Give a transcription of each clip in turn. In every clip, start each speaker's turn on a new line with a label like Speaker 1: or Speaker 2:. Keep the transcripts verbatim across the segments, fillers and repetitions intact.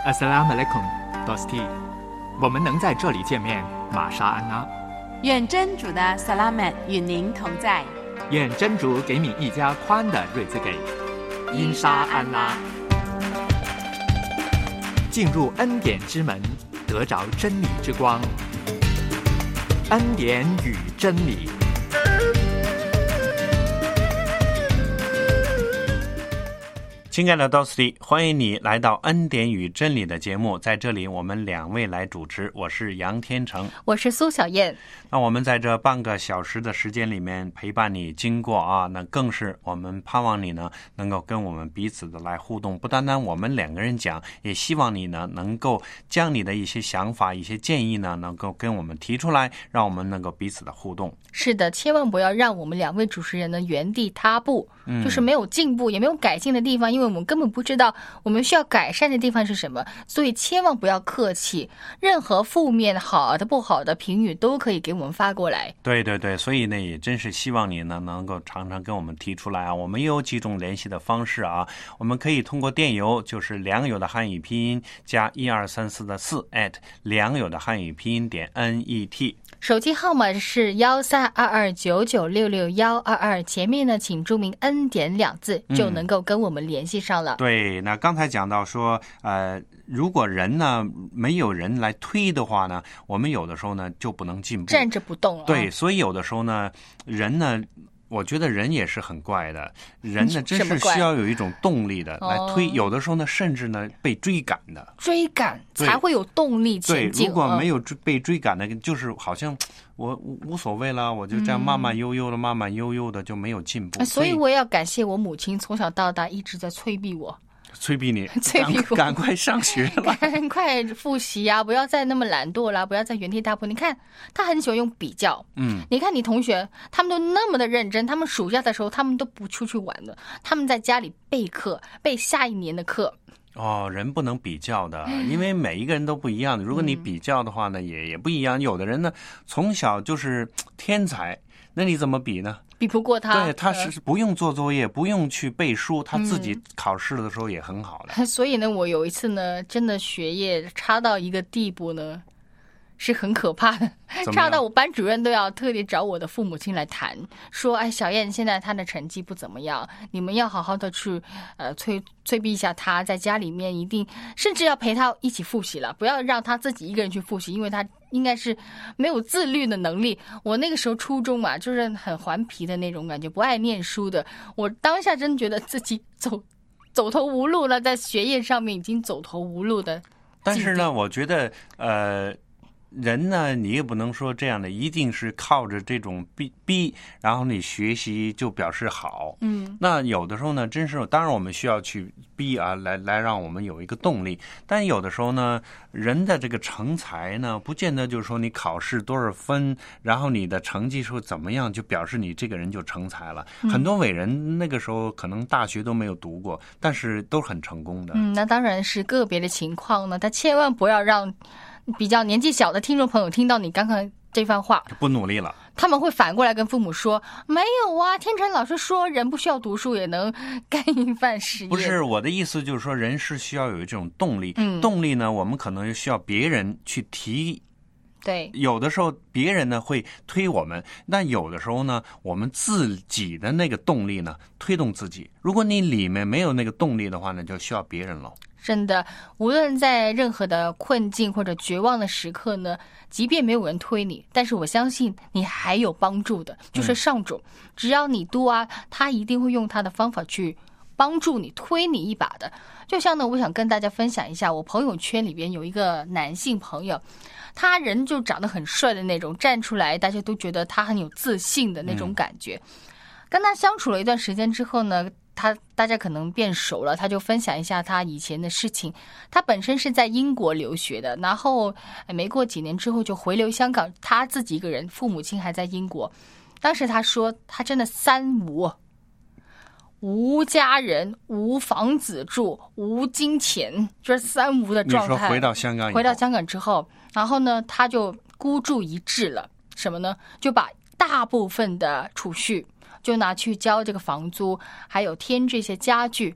Speaker 1: Assalamualaikum, Dosti。我们能在这里见面，玛莎安拉。
Speaker 2: 愿真主的 Salamat 与您同在。
Speaker 1: 愿真主给你一家宽的瑞兹给。因沙安拉。进入恩典之门，得着真理之光。恩典与真理。
Speaker 3: 亲爱的 Dosti， 欢迎你来到恩典与真理的节目，在这里我们两位来主持，我是杨天成，
Speaker 4: 我是苏小燕。
Speaker 3: 那我们在这半个小时的时间里面陪伴你经过啊，那更是我们盼望你呢能够跟我们彼此的来互动，不单单我们两个人讲，也希望你呢能够将你的一些想法一些建议呢能够跟我们提出来，让我们能够彼此的互动。
Speaker 4: 是的，千万不要让我们两位主持人呢原地踏步、嗯、就是没有进步也没有改进的地方，因为我们根本不知道我们需要改善的地方是什么，所以千万不要客气，任何负面好的不好的评语都可以给我们发过来。
Speaker 3: 对对对，所以呢也真是希望你呢能够常常跟我们提出来啊。我们也有几种联系的方式啊，我们可以通过电邮，就是良友的汉语拼音加一二三四的四 at 良友的汉语拼音点 net，
Speaker 4: 手机号码是幺三二二九九六六幺二二，前面呢请注明恩典两字，就能够跟我们联系上了、
Speaker 3: 嗯、对，那刚才讲到说呃，如果人呢没有人来推的话呢，我们有的时候呢就不能进步，
Speaker 4: 站着不动了、啊、
Speaker 3: 对，所以有的时候呢人呢我觉得人也是很怪的，人呢真是需要有一种动力的来推、哦、有的时候呢甚至呢被追赶的，
Speaker 4: 追赶才会有动力前进。
Speaker 3: 对，如果没有被追赶的，就是好像我无所谓了，我就这样慢慢悠悠的、嗯、慢慢悠悠的就没有进步。
Speaker 4: 所以我也要感谢我母亲，从小到大一直在催逼我，
Speaker 3: 催逼你
Speaker 4: 催逼我
Speaker 3: 赶快上学了，
Speaker 4: 赶快复习啊，不要再那么懒惰啦，不要再原地踏步。你看他很喜欢用比较，嗯，你看你同学他们都那么的认真，他们暑假的时候他们都不出去玩的，他们在家里备课，备下一年的课。
Speaker 3: 哦，人不能比较的，因为每一个人都不一样的。如果你比较的话呢，也也不一样。有的人呢，从小就是天才，那你怎么比呢？
Speaker 4: 比不过他。
Speaker 3: 对，他是不用做作业，不用去背书，他自己考试的时候也很好的。
Speaker 4: 嗯、所以呢，我有一次呢，真的学业差到一个地步呢，是很可怕的，差到我班主任都要特地找我的父母亲来谈，说哎，小燕现在她的成绩不怎么样，你们要好好的去呃催催逼一下她，在家里面一定甚至要陪她一起复习了，不要让她自己一个人去复习，因为她应该是没有自律的能力。我那个时候初中嘛，就是很顽皮的那种感觉，不爱念书的，我当下真觉得自己走走投无路了，在学业上面已经走投无路的。
Speaker 3: 但是呢，我觉得呃人呢，你也不能说这样的，一定是靠着这种逼逼，然后你学习就表示好。嗯，那有的时候呢，真是当然我们需要去逼啊，来来让我们有一个动力。但有的时候呢，人的这个成才呢，不见得就是说你考试多少分，然后你的成绩是怎么样，就表示你这个人就成才了。嗯、很多伟人那个时候可能大学都没有读过，但是都很成功的。
Speaker 4: 嗯，那当然是个别的情况呢，他千万不要让比较年纪小的听众朋友听到你刚刚这番话
Speaker 3: 不努力了，
Speaker 4: 他们会反过来跟父母说，没有啊，天成老师说人不需要读书也能干一番事业。
Speaker 3: 不是，我的意思就是说人是需要有这种动力、嗯、动力呢我们可能需要别人去提，
Speaker 4: 对，
Speaker 3: 有的时候别人呢会推我们，但有的时候呢我们自己的那个动力呢推动自己，如果你里面没有那个动力的话呢，就需要别人了。
Speaker 4: 真的，无论在任何的困境或者绝望的时刻呢，即便没有人推你，但是我相信你还有帮助的，就是上主、嗯、只要你多啊，他一定会用他的方法去帮助你，推你一把的。就像呢，我想跟大家分享一下，我朋友圈里边有一个男性朋友，他人就长得很帅的那种，站出来大家都觉得他很有自信的那种感觉、嗯、跟他相处了一段时间之后呢，他大家可能变熟了，他就分享一下他以前的事情。他本身是在英国留学的，然后没过几年之后就回流香港，他自己一个人，父母亲还在英国。当时他说他真的三无，无家人，无房子住，无金钱，就是三无的状态。
Speaker 3: 你说回到香港以后，
Speaker 4: 回到香港之后，然后呢他就孤注一掷了，什么呢？就把大部分的储蓄就拿去交这个房租，还有添这些家具。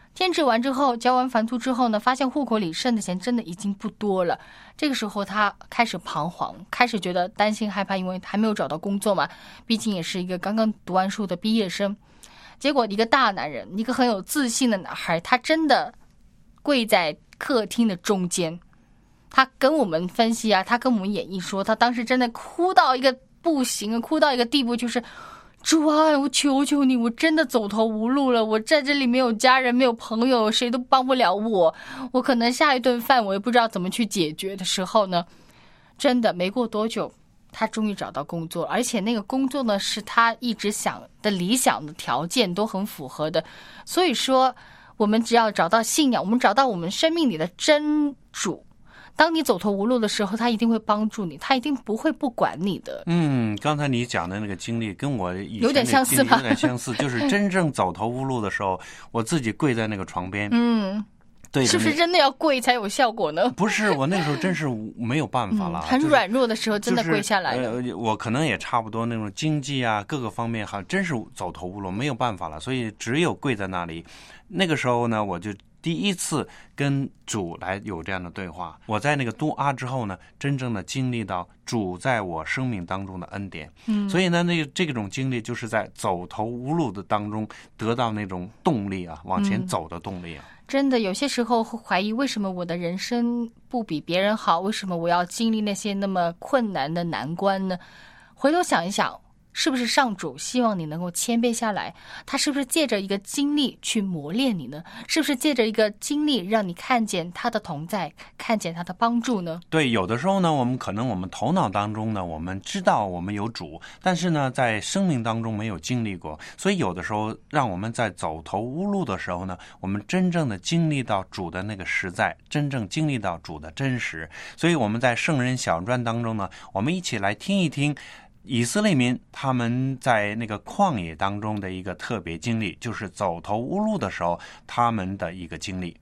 Speaker 4: 兼职完之后，交完房租之后呢，发现户口里剩的钱真的已经不多了。这个时候他开始彷徨，开始觉得担心害怕，因为还没有找到工作嘛，毕竟也是一个刚刚读完书的毕业生。结果一个大男人，一个很有自信的男孩，他真的跪在客厅的中间，他跟我们分析啊，他跟我们演绎说，他当时真的哭到一个不行，哭到一个地步，就是主啊，我求求你，我真的走投无路了，我在这里没有家人，没有朋友，谁都帮不了我，我可能下一顿饭我也不知道怎么去解决的时候呢，真的没过多久，他终于找到工作，而且那个工作呢是他一直想的理想的条件都很符合的。所以说我们只要找到信仰，我们找到我们生命里的真主，当你走投无路的时候，他一定会帮助你，他一定不会不管你的。
Speaker 3: 嗯，刚才你讲的那个经历跟我以前
Speaker 4: 有点相似吧？
Speaker 3: 有点相似，就是真正走投无路的时候，我自己跪在那个床边。
Speaker 4: 嗯，
Speaker 3: 对，
Speaker 4: 是不是真的要跪才有效果呢？
Speaker 3: 不是，我那个时候真是没有办法了，
Speaker 4: 嗯、很软弱的时候真的跪下来了、
Speaker 3: 就是呃。我可能也差不多那种经济啊各个方面哈，真是走投无路，没有办法了，所以只有跪在那里。那个时候呢，我就第一次跟主来有这样的对话。我在那个杜阿之后呢，真正的经历到主在我生命当中的恩典。嗯，所以呢，那个这种经历就是在走投无路的当中得到那种动力啊，往前走的动力啊。
Speaker 4: 嗯，真的有些时候会怀疑，为什么我的人生不比别人好？为什么我要经历那些那么困难的难关呢？回头想一想，是不是上主希望你能够谦卑下来？他是不是借着一个经历去磨练你呢？是不是借着一个经历让你看见他的同在，看见他的帮助呢？
Speaker 3: 对，有的时候呢，我们可能我们头脑当中呢，我们知道我们有主，但是呢，在生命当中没有经历过，所以有的时候让我们在走投无路的时候呢，我们真正的经历到主的那个实在，真正经历到主的真实。所以我们在圣人小传当中呢，我们一起来听一听以色列民他们在那个旷野当中的一个特别经历，就是走投无路的时候他们的一个经历。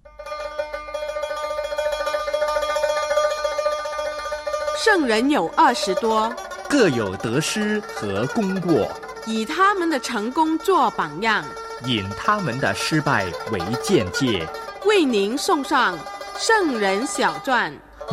Speaker 5: 圣人有二十多，
Speaker 1: 各有得失和功过，
Speaker 5: 以他们的成功做榜样，
Speaker 1: 引他们的失败为鉴戒，
Speaker 5: 为您送上圣人小传。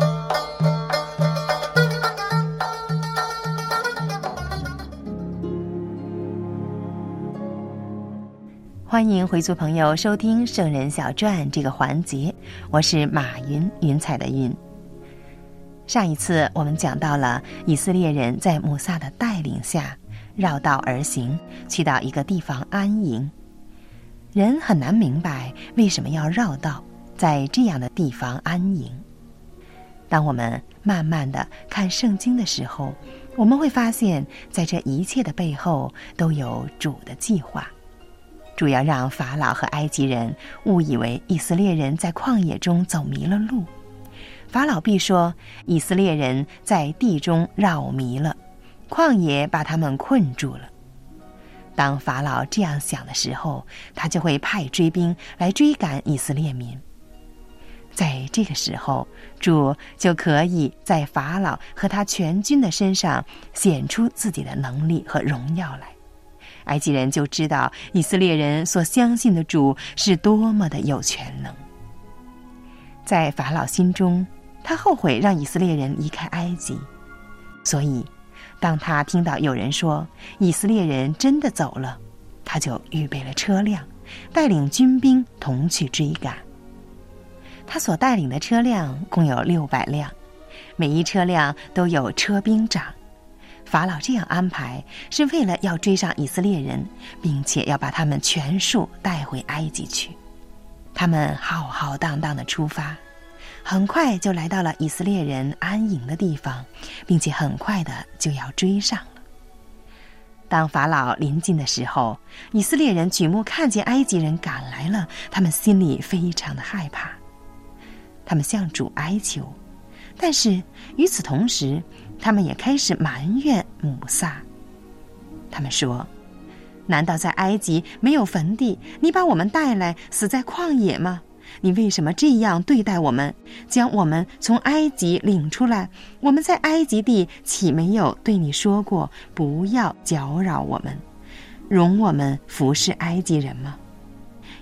Speaker 6: 欢迎回族朋友收听圣人小传这个环节，我是马云，云彩的云。上一次我们讲到了以色列人在母萨的带领下绕道而行，去到一个地方安营。人很难明白为什么要绕道，在这样的地方安营。当我们慢慢的看圣经的时候，我们会发现在这一切的背后都有主的计划。主要让法老和埃及人误以为以色列人在旷野中走迷了路，法老必说以色列人在地中绕迷了，旷野把他们困住了。当法老这样想的时候，他就会派追兵来追赶以色列民。在这个时候，主就可以在法老和他全军的身上显出自己的能力和荣耀来。埃及人就知道以色列人所相信的主是多么的有全能。在法老心中，他后悔让以色列人离开埃及，所以当他听到有人说以色列人真的走了，他就预备了车辆，带领军兵同去追赶。他所带领的车辆共有六百辆，每一车辆都有车兵长。法老这样安排是为了要追上以色列人，并且要把他们全数带回埃及去。他们浩浩荡荡地出发，很快就来到了以色列人安营的地方，并且很快的就要追上了。当法老临近的时候，以色列人举目看见埃及人赶来了，他们心里非常的害怕，他们向主哀求，但是与此同时，他们也开始埋怨母萨。他们说，难道在埃及没有坟地，你把我们带来死在旷野吗？你为什么这样对待我们，将我们从埃及领出来？我们在埃及地岂没有对你说过，不要搅扰我们，容我们服侍埃及人吗？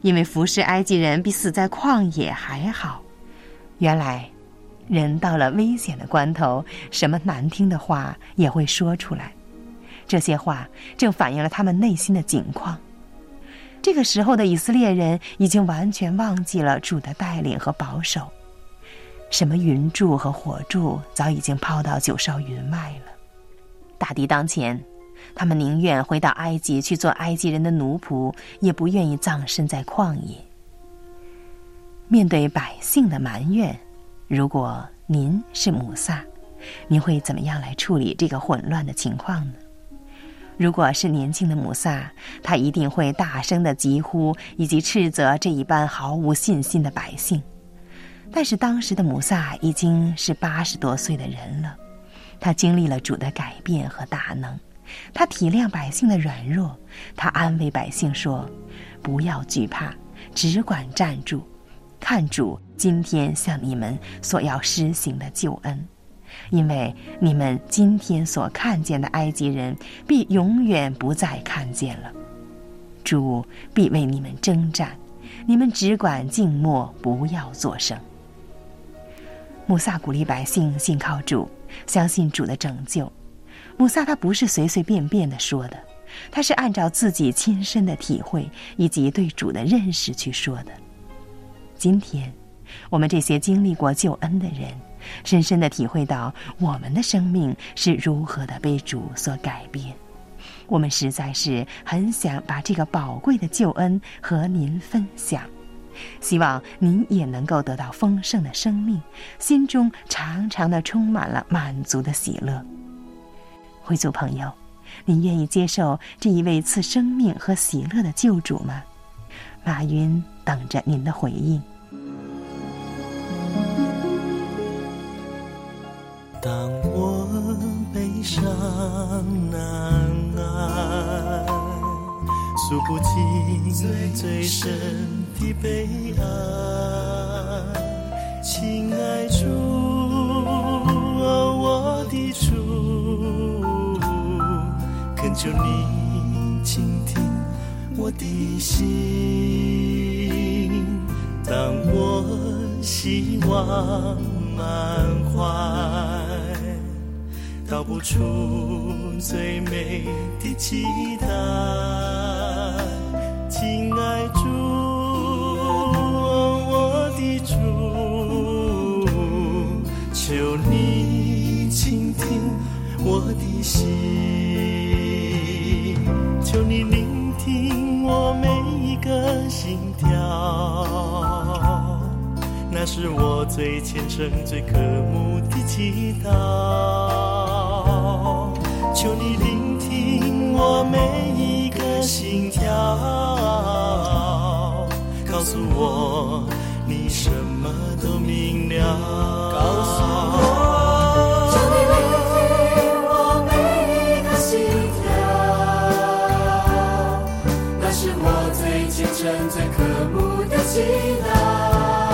Speaker 6: 因为服侍埃及人比死在旷野还好。原来人到了危险的关头，什么难听的话也会说出来，这些话正反映了他们内心的境况。这个时候的以色列人已经完全忘记了主的带领和保守，什么云柱和火柱早已经抛到九霄云外了。大敌当前，他们宁愿回到埃及去做埃及人的奴仆，也不愿意葬身在旷野。面对百姓的埋怨，如果您是母萨，您会怎么样来处理这个混乱的情况呢？如果是年轻的母萨，他一定会大声地疾呼以及斥责这一般毫无信心的百姓。但是当时的母萨已经是八十多岁的人了，他经历了主的改变和大能，他体谅百姓的软弱，他安慰百姓说：不要惧怕，只管站住，看主今天向你们所要施行的救恩，因为你们今天所看见的埃及人必永远不再看见了。主必为你们征战，你们只管静默，不要作声。母萨鼓励百姓信靠主，相信主的拯救。母萨他不是随随便便地说的，他是按照自己亲身的体会以及对主的认识去说的。今天我们这些经历过救恩的人，深深地体会到我们的生命是如何的被主所改变。我们实在是很想把这个宝贵的救恩和您分享，希望您也能够得到丰盛的生命，心中常常地充满了满足的喜乐。会族朋友，您愿意接受这一位赐生命和喜乐的救主吗？马云等着您的回应。
Speaker 7: 当我悲伤难安，诉不尽最深的悲哀，亲爱主，哦，我的主，恳求你倾听我的心。当我希望满怀，道不出最美的期待，亲爱主，我的主，求你倾听我的心，求你聆听我每一个心跳，那是我最虔诚最渴慕的祈祷。求你聆听我每一个心跳，告诉我你什么都明了，告诉我，求你聆听我每一个心跳，那是我最虔诚最渴慕的祈祷。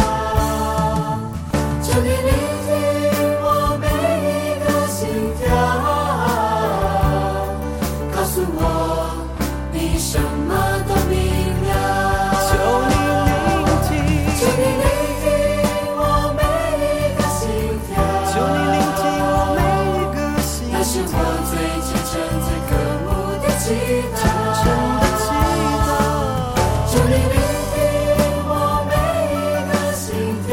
Speaker 7: 求你聆听我每一个心跳，告诉我你什么都明了。求你聆听，求你聆听我每一个心跳，求你聆听我每一个心跳，那是我最虔诚最渴慕的祈祷，虔诚的祈祷。求你聆听我每一个心跳，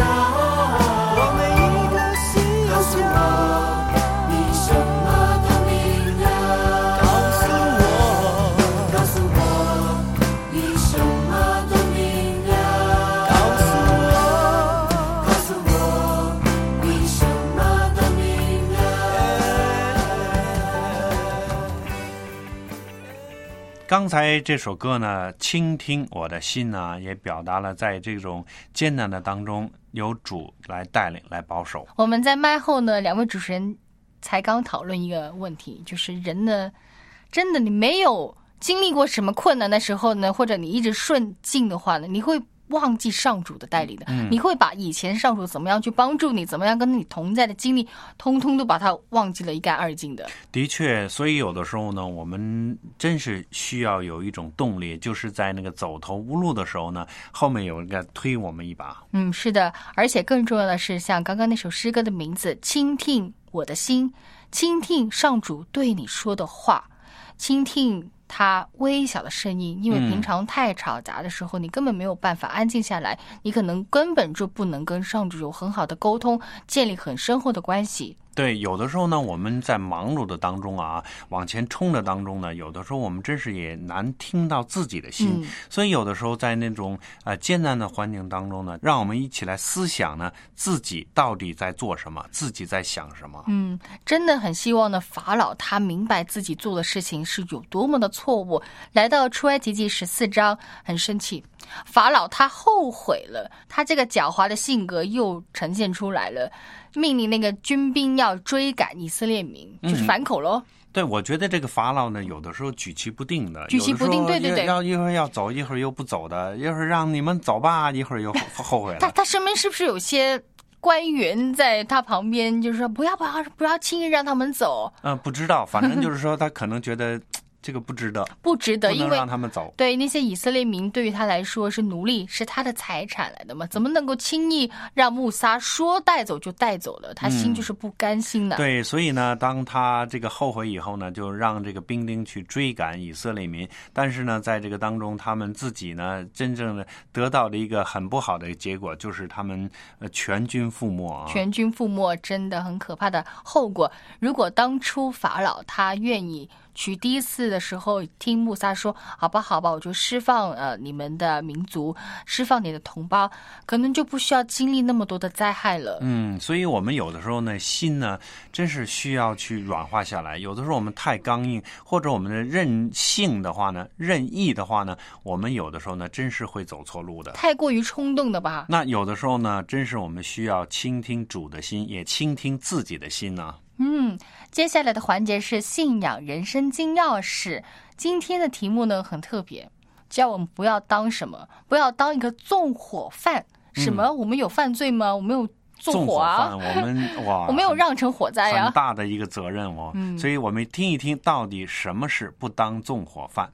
Speaker 3: 刚才这首歌呢，倾听我的心呢，也表达了在这种艰难的当中，由主来带领来保守。
Speaker 4: 我们在麦后呢，两位主持人才刚讨论一个问题，就是人呢，真的你没有经历过什么困难的时候呢，或者你一直顺境的话呢，你会忘记上主的带领的，
Speaker 3: 嗯、
Speaker 4: 你会把以前上主怎么样去帮助你，怎么样跟你同在的经历，通通都把它忘记了一概二尽的。
Speaker 3: 的确，所以有的时候呢，我们真是需要有一种动力，就是在那个走投无路的时候呢，后面有人该推我们一把。
Speaker 4: 嗯，是的，而且更重要的是，像刚刚那首诗歌的名字，倾听我的心，倾听上主对你说的话，倾听他微小的声音，因为平常太吵杂的时候、嗯、你根本没有办法安静下来，你可能根本就不能跟上主有很好的沟通，建立很深厚的关系。
Speaker 3: 对，有的时候呢，我们在忙碌的当中啊，往前冲的当中呢，有的时候我们真是也难听到自己的心、嗯、所以有的时候在那种呃艰难的环境当中呢，让我们一起来思想呢，自己到底在做什么，自己在想什么。
Speaker 4: 嗯，真的很希望呢，法老他明白自己做的事情是有多么的错误。来到出埃及记十四章，很生气，法老他后悔了，他这个狡猾的性格又呈现出来了，命令那个军兵要追赶以色列民，就是反口咯、嗯、
Speaker 3: 对，我觉得这个法老呢，有的时候举棋不定的，
Speaker 4: 举棋不定，对对对，
Speaker 3: 要一会儿要走，一会儿又不走的，一会儿让你们走吧，一会儿又后悔了。
Speaker 4: 他他身边是不是有些官员在他旁边，就是说不要不要不要轻易让他们走？
Speaker 3: 嗯、呃，不知道，反正就是说他可能觉得。这个不值得，
Speaker 4: 不值得，
Speaker 3: 不能让他们走。
Speaker 4: 对，那些以色列民对于他来说是奴隶，是他的财产来的嘛，怎么能够轻易让穆撒说带走就带走了？他心就是不甘心的。
Speaker 3: 嗯、对，所以呢，当他这个后悔以后呢，就让这个兵丁去追赶以色列民，但是呢，在这个当中，他们自己呢，真正的得到了一个很不好的结果，就是他们呃全军覆没啊！
Speaker 4: 全军覆没，真的很可怕的后果。如果当初法老他愿意去第一次的时候听穆撒说好吧好吧，我就释放呃你们的民族，释放你的同胞，可能就不需要经历那么多的灾害了。
Speaker 3: 嗯，所以我们有的时候呢，心呢真是需要去软化下来。有的时候我们太刚硬，或者我们的任性的话呢，任意的话呢，我们有的时候呢真是会走错路的。
Speaker 4: 太过于冲动的吧？
Speaker 3: 那有的时候呢，真是我们需要倾听主的心，也倾听自己的心呢、啊。
Speaker 4: 嗯，接下来的环节是信仰人生金钥匙。今天的题目呢很特别，叫我们不要当什么，不要当一个纵火犯。什么？嗯、我们有犯罪吗？我们有纵火啊！
Speaker 3: 纵火犯我们哇，
Speaker 4: 我没有让成火灾啊，
Speaker 3: 很大的一个责任哦。嗯，所以我们听一听，到底什么是不当纵火犯？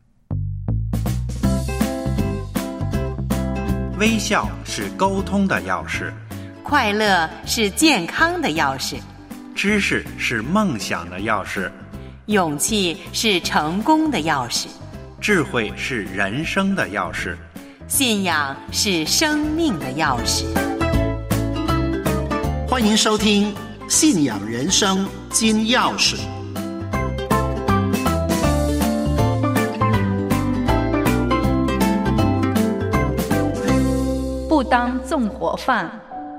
Speaker 1: 微笑是沟通的钥匙，
Speaker 6: 快乐是健康的钥匙。
Speaker 1: 知识是梦想的钥匙，
Speaker 6: 勇气是成功的钥匙，
Speaker 1: 智慧是人生的钥匙，
Speaker 6: 信仰是生命的钥匙。
Speaker 8: 欢迎收听《信仰人生金钥匙》。
Speaker 9: 不当纵火犯。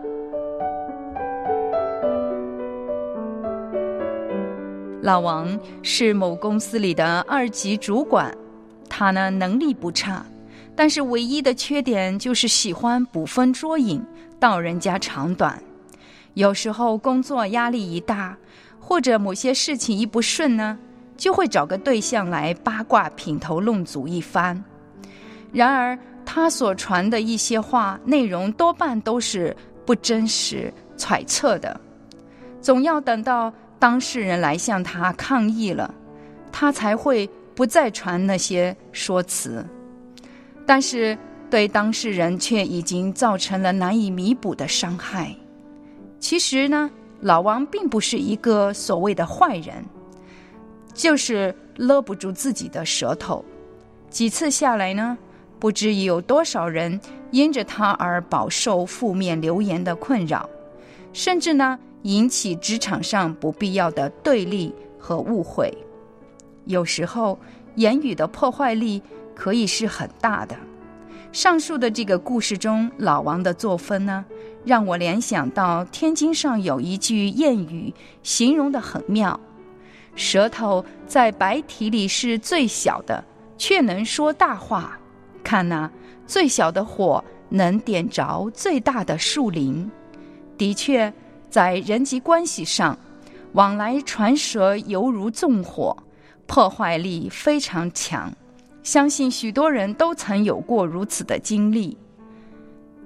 Speaker 9: 老王是某公司里的二级主管，他呢能力不差，但是唯一的缺点就是喜欢捕风捉影，道人家长短。有时候工作压力一大，或者某些事情一不顺呢，就会找个对象来八卦品头论足一番。然而他所传的一些话内容多半都是不真实揣测的，总要等到当事人来向他抗议了，他才会不再传那些说辞，但是对当事人却已经造成了难以弥补的伤害。其实呢，老王并不是一个所谓的坏人，就是勒不住自己的舌头。几次下来呢，不知有多少人因着他而饱受负面流言的困扰，甚至呢引起职场上不必要的对立和误会。有时候言语的破坏力可以是很大的。上述的这个故事中，老王的作风呢，让我联想到天经上有一句谚语，形容得很妙：舌头在白体里是最小的，却能说大话。看哪、啊，最小的火能点着最大的树林。的确，在人际关系上，往来传舌犹如纵火，破坏力非常强。相信许多人都曾有过如此的经历。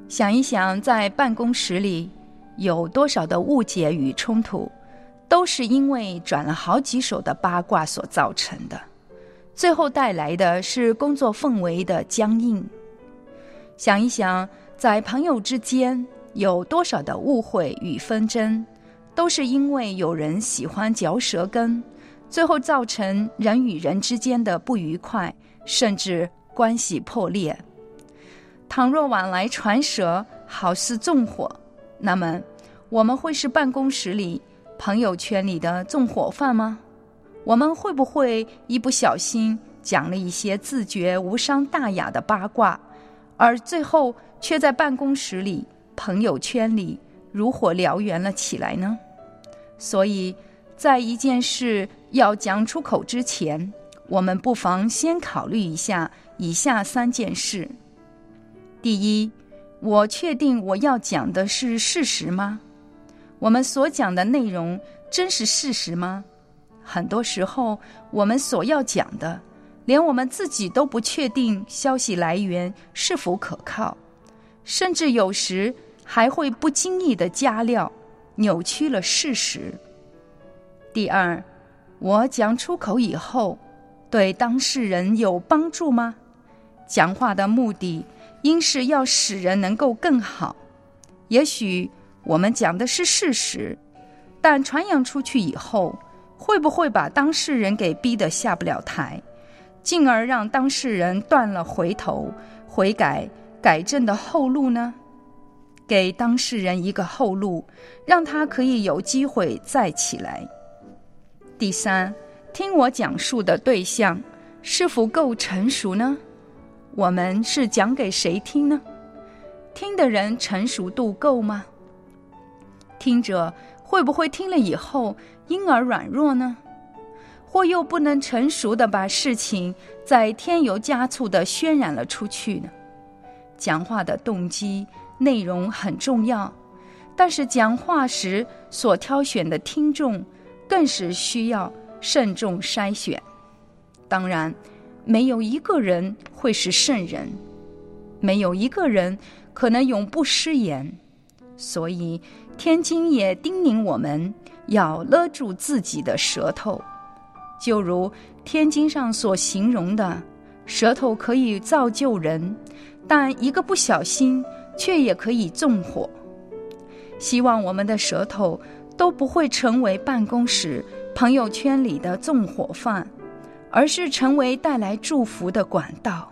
Speaker 9: 想一想，在办公室里有多少的误解与冲突，都是因为转了好几手的八卦所造成的，最后带来的是工作氛围的僵硬。想一想，在朋友之间有多少的误会与纷争，都是因为有人喜欢嚼舌根，最后造成人与人之间的不愉快，甚至关系破裂。倘若往来传舌，好似纵火，那么我们会是办公室里、朋友圈里的纵火犯吗？我们会不会一不小心讲了一些自觉无伤大雅的八卦，而最后却在办公室里、朋友圈里如火燎原了起来呢？所以在一件事要讲出口之前，我们不妨先考虑一下以下三件事。第一，我确定我要讲的是事实吗？我们所讲的内容真是事实吗？很多时候，我们所要讲的，连我们自己都不确定消息来源是否可靠，甚至有时还会不经意地加料，扭曲了事实。第二，我讲出口以后，对当事人有帮助吗？讲话的目的应是要使人能够更好。也许我们讲的是事实，但传扬出去以后，会不会把当事人给逼得下不了台，进而让当事人断了回头、悔改、改正的后路呢？给当事人一个后路，让他可以有机会再起来。第三，听我讲述的对象是否够成熟呢？我们是讲给谁听呢？听的人成熟度够吗？听者会不会听了以后因而软弱呢？或又不能成熟地把事情再添油加醋地渲染了出去呢？讲话的动机、内容很重要，但是讲话时所挑选的听众更是需要慎重筛选。当然，没有一个人会是圣人，没有一个人可能永不失言，所以天经也叮咛我们要勒住自己的舌头，就如天经上所形容的，舌头可以造就人，但一个不小心却也可以纵火。希望我们的舌头都不会成为办公室、朋友圈里的纵火犯，而是成为带来祝福的管道。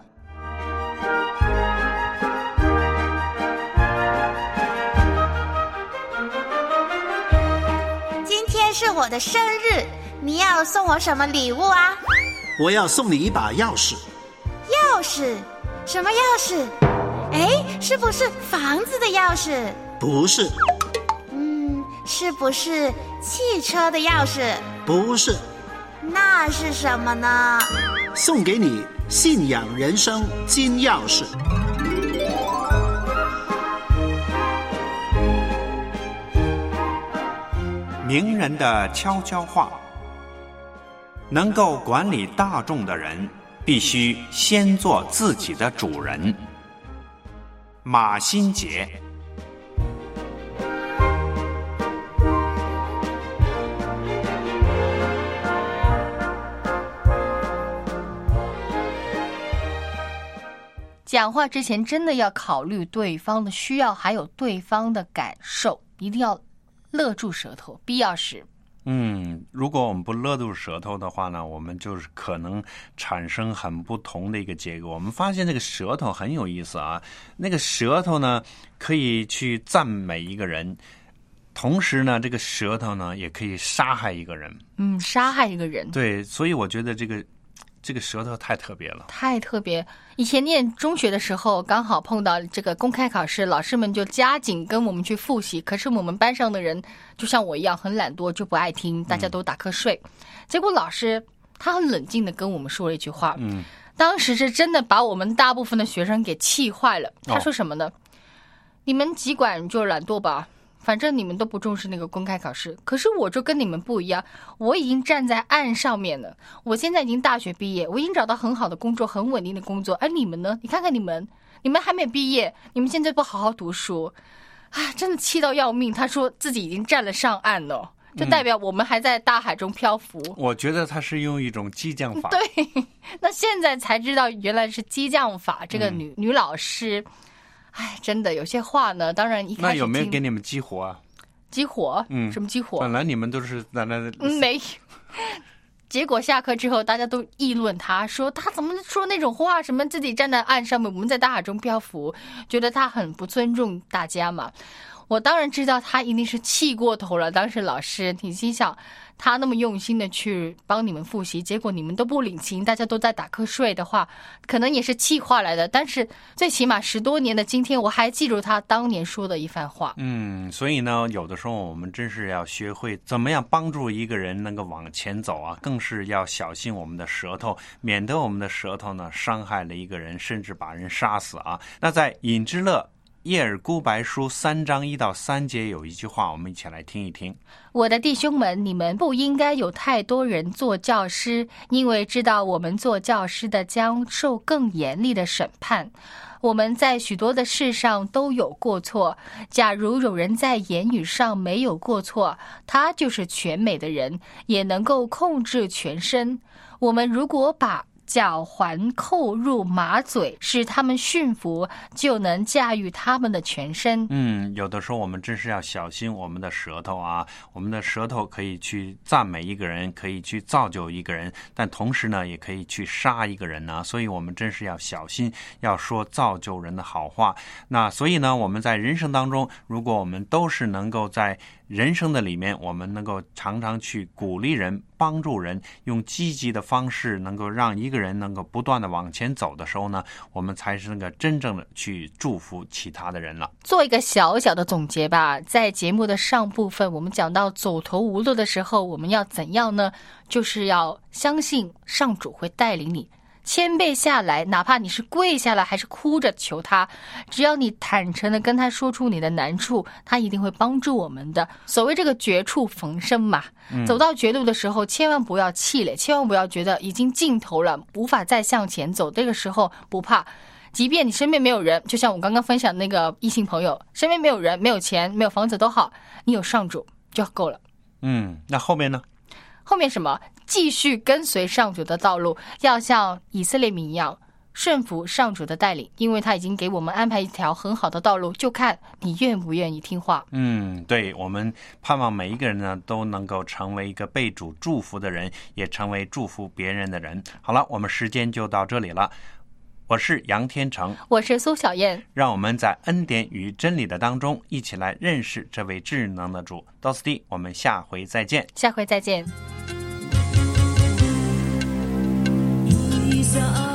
Speaker 10: 今天是我的生日，你要送我什么礼物啊？
Speaker 8: 我要送你一把钥匙。
Speaker 10: 钥匙？什么钥匙？哎，是不是房子的钥匙？
Speaker 8: 不是。
Speaker 10: 嗯，是不是汽车的钥匙？
Speaker 8: 不是。
Speaker 10: 那是什么呢？
Speaker 8: 送给你信仰人生金钥匙。
Speaker 3: 名人的悄悄话。能够管理大众的人，必须先做自己的主人。马新杰。
Speaker 4: 讲话之前真的要考虑对方的需要，还有对方的感受，一定要勒住舌头，必要时。
Speaker 3: 嗯，如果我们不勒住舌头的话呢，我们就是可能产生很不同的一个结果。我们发现这个舌头很有意思啊，那个舌头呢可以去赞美一个人，同时呢这个舌头呢也可以杀害一个人。
Speaker 4: 嗯，杀害一个人。
Speaker 3: 对，所以我觉得这个这个舌头太特别了，
Speaker 4: 太特别。以前念中学的时候，刚好碰到这个公开考试，老师们就加紧跟我们去复习。可是我们班上的人，就像我一样很懒惰，就不爱听，大家都打瞌睡。嗯、结果老师他很冷静地跟我们说了一句话，嗯，当时是真的把我们大部分的学生给气坏了。他说什么呢？哦、你们尽管就懒惰吧。反正你们都不重视那个公开考试，可是我就跟你们不一样，我已经站在岸上面了。我现在已经大学毕业，我已经找到很好的工作，很稳定的工作。而你们呢？你看看你们， 你们还没毕业，你们现在不好好读书，啊，真的气到要命。他说自己已经站了上岸了，就代表我们还在大海中漂浮。
Speaker 3: 嗯、我觉得他是用一种激将法。
Speaker 4: 对，那现在才知道原来是激将法。这个女、嗯、女老师，哎，真的有些话呢，当然一开始
Speaker 3: 那有没有给你们激活啊？
Speaker 4: 激活？
Speaker 3: 嗯，
Speaker 4: 什么激活？
Speaker 3: 本来你们都是在那，
Speaker 4: 嗯，没有。结果下课之后，大家都议论他，说他怎么说那种话，什么自己站在岸上面，我们在大海中漂浮，觉得他很不尊重大家嘛。我当然知道他一定是气过头了。当时老师，你心想，他那么用心的去帮你们复习，结果你们都不领情，大家都在打瞌睡的话，可能也是气话来的。但是最起码十多年的今天，我还记住他当年说的一番话。
Speaker 3: 嗯，所以呢，有的时候我们真是要学会怎么样帮助一个人能够往前走啊，更是要小心我们的舌头，免得我们的舌头呢伤害了一个人，甚至把人杀死啊。那在尹之乐叶尔孤白书三章一到三节有一句话，我们一起来听一听。
Speaker 4: 我的弟兄们，你们不应该有太多人做教师，因为知道我们做教师的将受更严厉的审判。我们在许多的事上都有过错，假如有人在言语上没有过错，他就是全美的人，也能够控制全身。我们如果把脚环扣入马嘴，使他们驯服，就能驾驭他们的全身。
Speaker 3: 嗯，有的时候我们真是要小心我们的舌头啊，我们的舌头可以去赞美一个人，可以去造就一个人，但同时呢也可以去杀一个人呢，所以我们真是要小心，要说造就人的好话。那所以呢，我们在人生当中，如果我们都是能够在人生的里面，我们能够常常去鼓励人，帮助人，用积极的方式能够让一个人能够不断的往前走的时候呢，我们才是那个真正的去祝福其他的人了。
Speaker 4: 做一个小小的总结吧，在节目的上部分我们讲到走投无路的时候我们要怎样呢？就是要相信上主会带领你，谦卑下来，哪怕你是跪下来还是哭着求他，只要你坦诚的跟他说出你的难处，他一定会帮助我们的。所谓这个绝处逢生嘛、嗯、走到绝路的时候千万不要气馁，千万不要觉得已经尽头了，无法再向前走，这个时候不怕，即便你身边没有人，就像我刚刚分享的那个异性朋友，身边没有人，没有钱，没有房子都好，你有上主就够了。
Speaker 3: 嗯，那后面呢？
Speaker 4: 后面什么？继续跟随上主的道路，要像以色列民一样顺服上主的带领，因为他已经给我们安排一条很好的道路，就看你愿不愿意听话。
Speaker 3: 嗯，对，我们盼望每一个人呢都能够成为一个被主祝福的人，也成为祝福别人的人。好了，我们时间就到这里了。我是杨天成，
Speaker 4: 我是苏小燕，
Speaker 3: 让我们在恩典与真理的当中一起来认识这位智能的主。到此地，我们下回再见。
Speaker 4: 下回再见。
Speaker 7: 一下